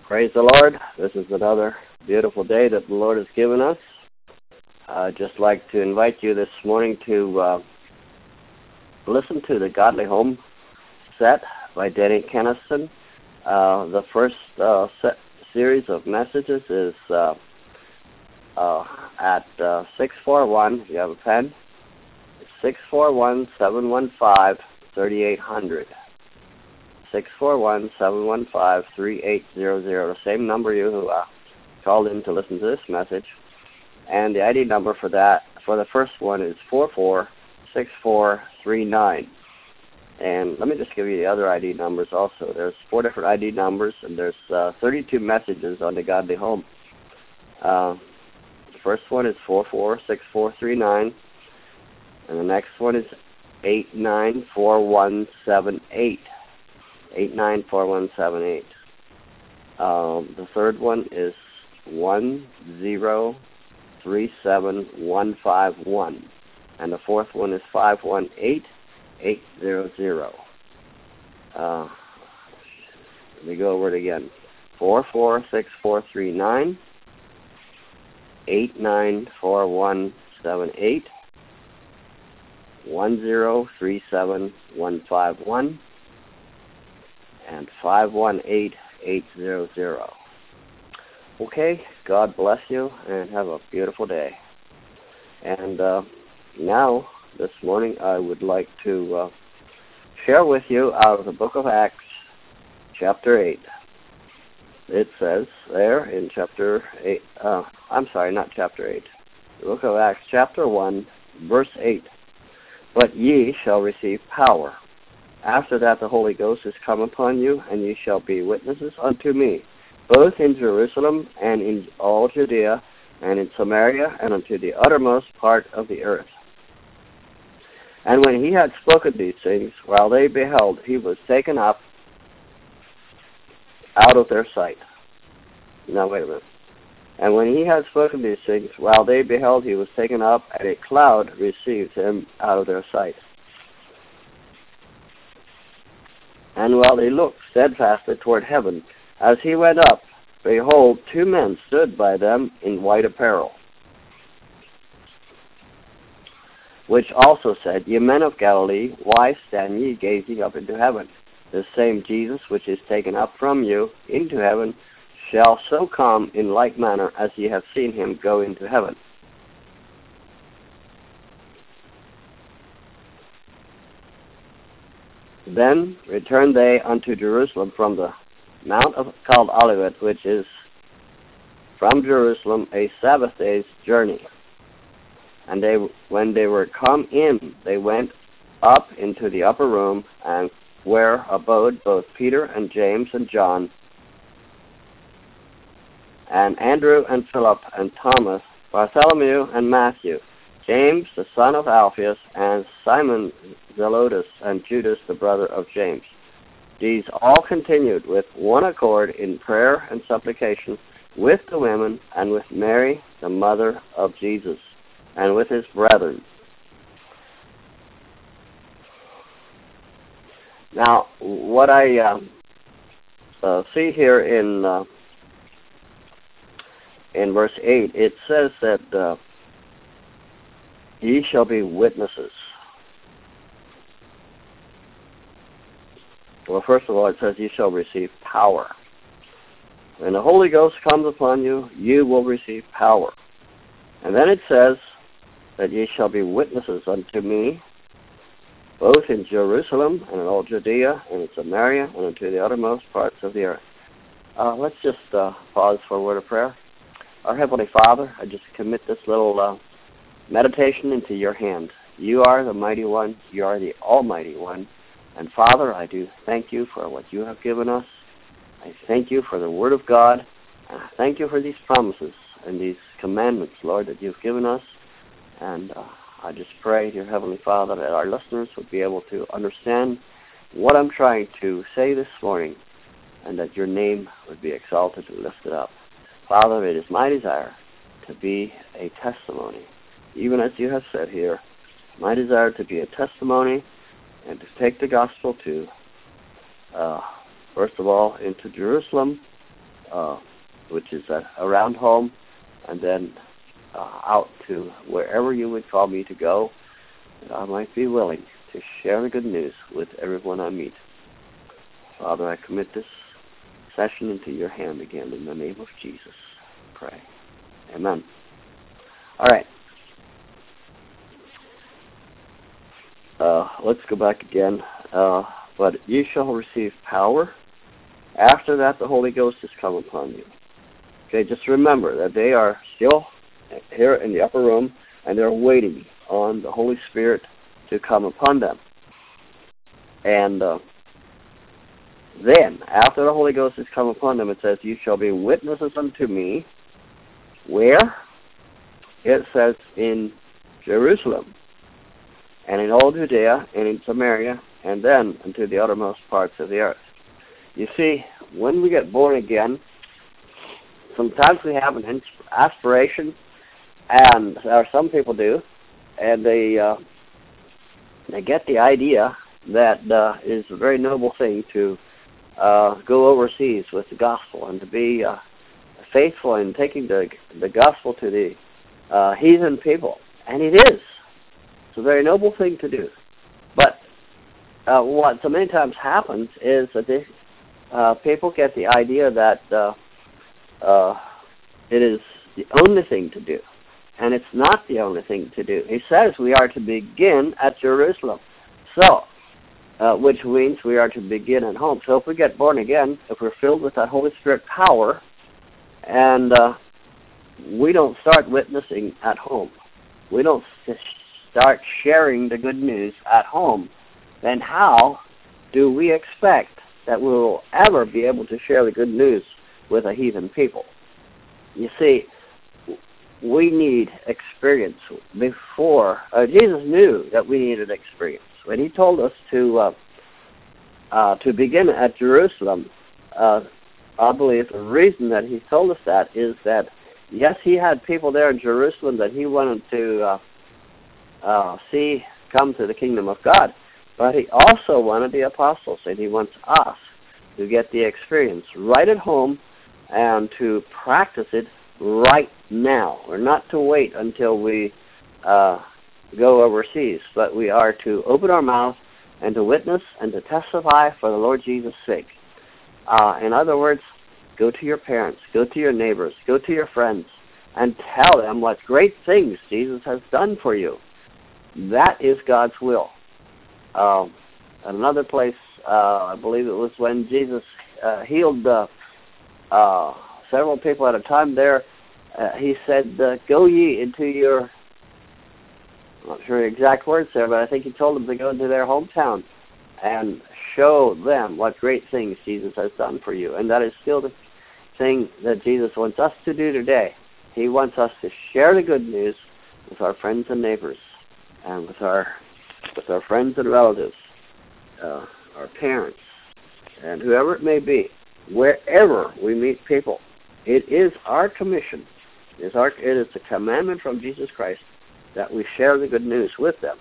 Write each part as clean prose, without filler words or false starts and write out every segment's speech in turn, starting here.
Praise the Lord. This is another beautiful day that the Lord has given us. I'd just like to invite you this morning to listen to the Godly Home set by Denny Kennison. The first series of messages is at 641, if you have a pen, 641-715-3800. 641-715-3800, the same number you called in to listen to this message. And the ID number for that, for the first one, is 446439. And let me just give you the other ID numbers also. There's 4 different ID numbers, and there's 32 messages on the Godly Home. The first one is 446439, and the next one is 894178. 894178. The third one is 1037151, and the fourth one is 518800. Let me go over it again. 446439, 894178, 1037151, and 518800. Okay, God bless you, and have a beautiful day. And now, this morning, I would like to share with you out of the book of Acts, chapter 8. It says there in chapter 8, not chapter 8, the book of Acts, chapter 1, verse 8, "But ye shall receive power. After that the Holy Ghost is come upon you, and ye shall be witnesses unto me, both in Jerusalem and in all Judea, and in Samaria, and unto the uttermost part of the earth." And when he had spoken these things, while they beheld, he was taken up out of their sight. Now, wait a minute. And when he had spoken these things, while they beheld, he was taken up, and a cloud received him out of their sight. And while they looked steadfastly toward heaven, as he went up, behold, 2 men stood by them in white apparel, which also said, Ye men of Galilee, why stand ye gazing up into heaven? The same Jesus which is taken up from you into heaven shall so come in like manner as ye have seen him go into heaven. Then returned they unto Jerusalem from the mount called Olivet, which is from Jerusalem a Sabbath day's journey. And when they were come in, they went up into the upper room, and where abode both Peter and James and John, and Andrew and Philip and Thomas, Bartholomew and Matthew, James the son of Alphaeus, and Simon Zelotes, and Judas the brother of James. These all continued with one accord in prayer and supplication with the women, and with Mary the mother of Jesus, and with his brethren. Now, what I see here in verse 8, it says that ye shall be witnesses. Well, first of all, it says ye shall receive power. When the Holy Ghost comes upon you, you will receive power. And then it says that ye shall be witnesses unto me, both in Jerusalem and in all Judea and in Samaria and unto the uttermost parts of the earth. Let's just pause for a word of prayer. Our Heavenly Father, I just commit this little meditation into your hand. You are the Mighty One. You are the Almighty One. And Father, I do thank you for what you have given us. I thank you for the Word of God. And I thank you for these promises and these commandments, Lord, that you've given us. And I just pray, dear Heavenly Father, that our listeners would be able to understand what I'm trying to say this morning, and that your name would be exalted and lifted up. Father, it is my desire to be a testimony, even as you have said here, my desire to be a testimony and to take the gospel to, first of all, into Jerusalem, which is around home, and then out to wherever you would call me to go, that I might be willing to share the good news with everyone I meet. Father, I commit this session into your hand again in the name of Jesus. Pray. Amen. All right. Let's go back again. But you shall receive power. After that, the Holy Ghost has come upon you. Okay, just remember that they are still here in the upper room, and they're waiting on the Holy Spirit to come upon them. And then, after the Holy Ghost has come upon them, it says, you shall be witnesses unto me. Where? It says in Jerusalem, and in all Judea, and in Samaria, and then unto the uttermost parts of the earth. You see, when we get born again, sometimes we have an aspiration, and or some people do, and they get the idea that it's a very noble thing to go overseas with the gospel and to be faithful in taking the gospel to the heathen people. And it is. It's a very noble thing to do. But what so many times happens is that people get the idea that it is the only thing to do. And it's not the only thing to do. He says we are to begin at Jerusalem. So, which means we are to begin at home. So if we get born again, if we're filled with that Holy Spirit power, and we don't start witnessing at home, we don't start sharing the good news at home, then how do we expect that we will ever be able to share the good news with a heathen people? You see, we need experience before. Jesus knew that we needed experience. When he told us to begin at Jerusalem, I believe the reason that he told us that is that, yes, he had people there in Jerusalem that he wanted to see come to the kingdom of God, but he also wanted the apostles, and he wants us to get the experience right at home and to practice it right now. We're not to wait until we go overseas, but we are to open our mouth and to witness and to testify for the Lord Jesus' sake. In other words, go to your parents, go to your neighbors, go to your friends, and tell them what great things Jesus has done for you. That is God's will. Another place, I believe it was when Jesus healed several people at a time there, he said, go ye into your, I'm not sure the exact words there, but I think he told them to go into their hometown and show them what great things Jesus has done for you. And that is still the thing that Jesus wants us to do today. He wants us to share the good news with our friends and neighbors, and with our friends and relatives, our parents, and whoever it may be, wherever we meet people. It is our commission. It is a commandment from Jesus Christ that we share the good news with them.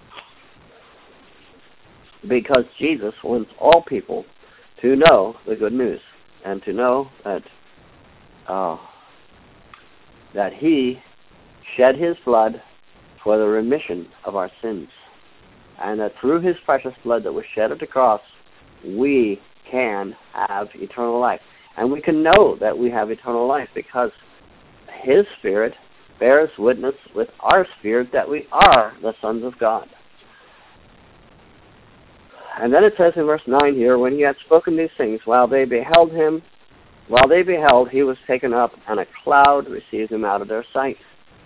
Because Jesus wants all people to know the good news and to know that he shed his blood for the remission of our sins, and that through his precious blood that was shed at the cross, we can have eternal life. And we can know that we have eternal life because his Spirit bears witness with our spirit that we are the sons of God. And then it says in verse 9 here, when he had spoken these things, while they beheld, he was taken up, and a cloud received him out of their sight.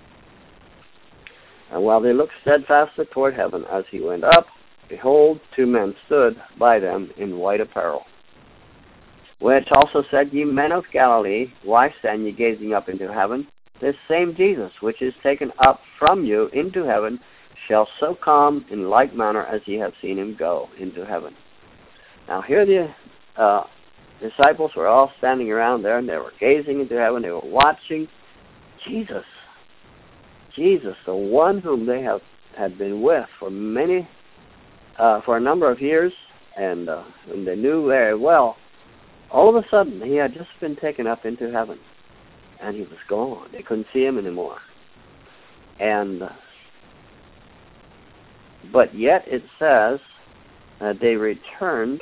And while they looked steadfastly toward heaven as he went up, behold, 2 men stood by them in white apparel, which also said, Ye men of Galilee, why stand ye gazing up into heaven? This same Jesus, which is taken up from you into heaven, shall so come in like manner as ye have seen him go into heaven. Now here the disciples were all standing around there, and they were gazing into heaven. They were watching Jesus, the one whom they had been with for a number of years, and whom they knew very well. all of a sudden, he had just been taken up into heaven, and he was gone. They couldn't see him anymore. But yet it says that they returned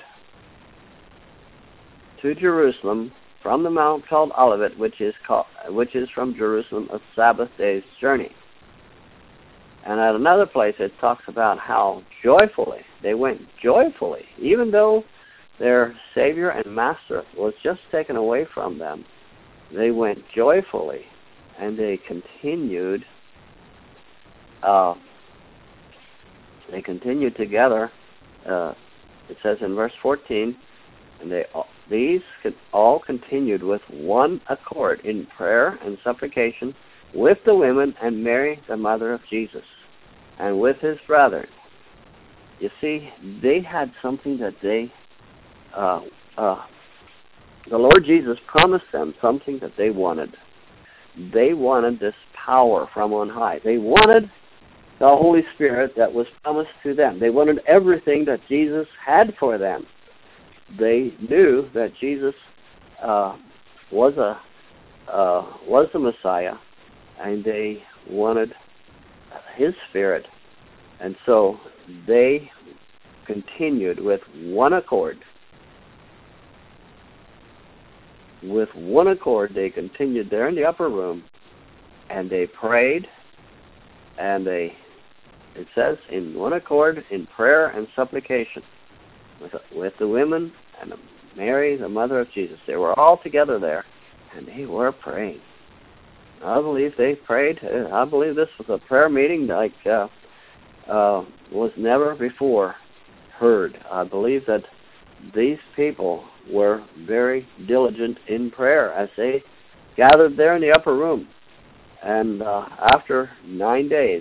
to Jerusalem from the mount called Olivet, which is from Jerusalem a Sabbath day's journey. And at another place it talks about how joyfully, they went joyfully, even though their Savior and Master was just taken away from them. They went joyfully, and they continued. They continued together. It says in verse 14, and these all continued with one accord in prayer and supplication with the women and Mary, the mother of Jesus, and with his brethren. You see, they had something that the Lord Jesus promised them something that they wanted. They wanted this power from on high. They wanted the Holy Spirit that was promised to them. They wanted everything that Jesus had for them. They knew that Jesus was the Messiah, and they wanted his Spirit. And so they continued with one accord. With one accord, they continued there in the upper room, and they prayed, and it says, in one accord, in prayer and supplication, with the women and Mary, the mother of Jesus. They were all together there, and they were praying. I believe they prayed. I believe this was a prayer meeting like was never before heard. I believe that these people were very diligent in prayer as they gathered there in the upper room. And after 9 days,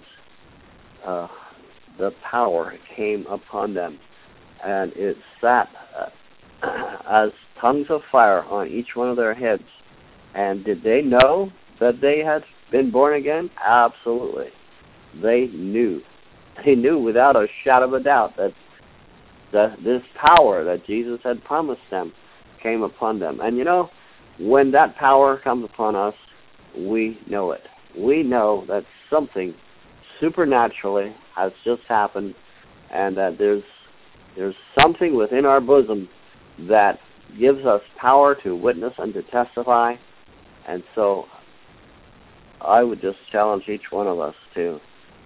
the power came upon them, and it sat as tongues of fire on each one of their heads. And did they know that they had been born again? Absolutely. They knew. They knew without a shadow of a doubt that this power that Jesus had promised them came upon them. And you know, when that power comes upon us, we know it. We know that something supernaturally has just happened, and that there's something within our bosom that gives us power to witness and to testify. And so I would just challenge each one of us to,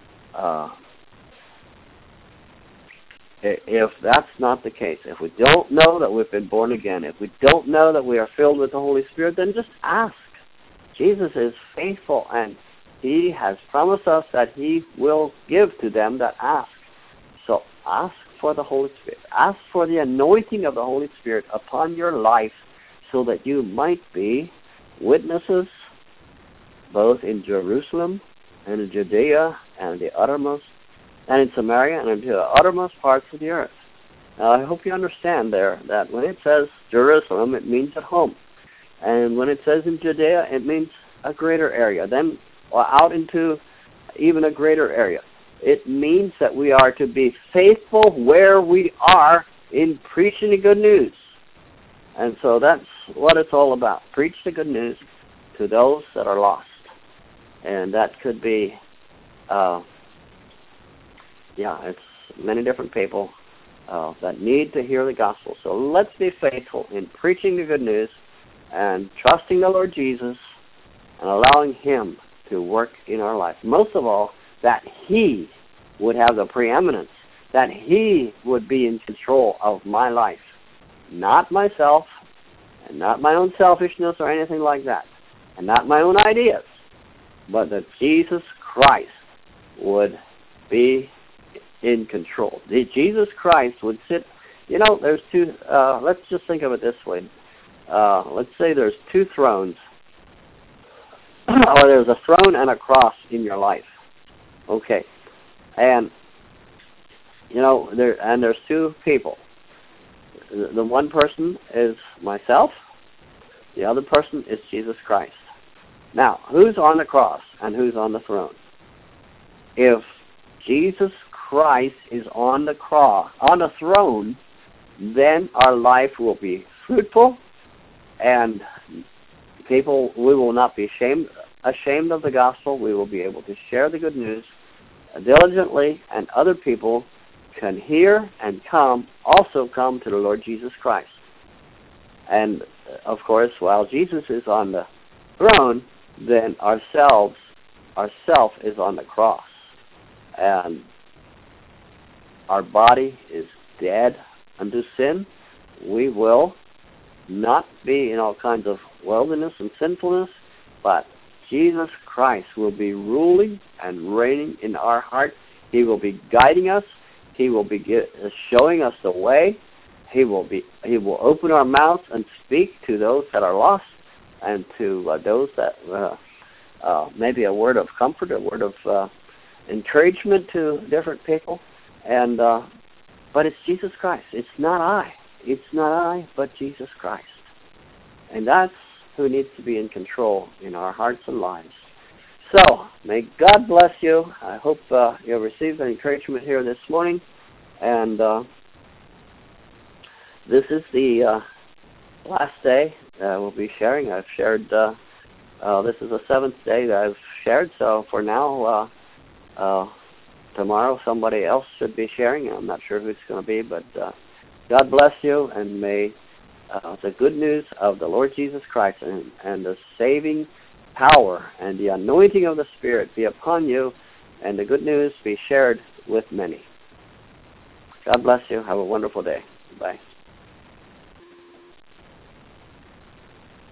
if that's not the case, if we don't know that we've been born again, if we don't know that we are filled with the Holy Spirit, then just ask. Jesus is faithful, and he has promised us that he will give to them that ask. So ask for the Holy Spirit. Ask for the anointing of the Holy Spirit upon your life so that you might be witnesses both in Jerusalem and in Judea and the uttermost, and in Samaria and into the uttermost parts of the earth. Now, I hope you understand there that when it says Jerusalem, it means at home. And when it says in Judea, it means a greater area. Then out into even a greater area. It means that we are to be faithful where we are in preaching the good news. And so that's what it's all about. Preach the good news to those that are lost. And that could be, it's many different people that need to hear the gospel. So let's be faithful in preaching the good news and trusting the Lord Jesus and allowing him to work in our life. Most of all, that he would have the preeminence, that he would be in control of my life, not myself, and not my own selfishness or anything like that, and not my own ideas, but that Jesus Christ would be in control. Jesus Christ would sit, there's two, let's just think of it this way. Let's say there's two thrones, or there's a throne and a cross in your life. Okay. And, there's two people. The one person is myself. The other person is Jesus Christ. Now, who's on the cross and who's on the throne? If Jesus Christ is on the throne, then our life will be fruitful, And people, we will not be ashamed of the gospel. We will be able to share the good news diligently, and other people can hear and also come to the Lord Jesus Christ. And, of course, while Jesus is on the throne, then ourself is on the cross. And our body is dead unto sin. We will not be in all kinds of worldliness and sinfulness, but Jesus Christ will be ruling and reigning in our heart. He will be guiding us. He will be showing us the way. He will open our mouths and speak to those that are lost, and to those that maybe a word of comfort, a word of encouragement to different people. And but it's Jesus Christ. It's not I. It's not I, but Jesus Christ. And that's who needs to be in control in our hearts and lives. So, may God bless you. I hope you have received an encouragement here this morning. And this is the last day we'll be sharing. I've shared, this is the 7th day that I've shared. So for now, tomorrow somebody else should be sharing. I'm not sure who it's going to be, but God bless you, and may the good news of the Lord Jesus Christ and the saving power and the anointing of the Spirit be upon you, and the good news be shared with many. God bless you. Have a wonderful day. Bye.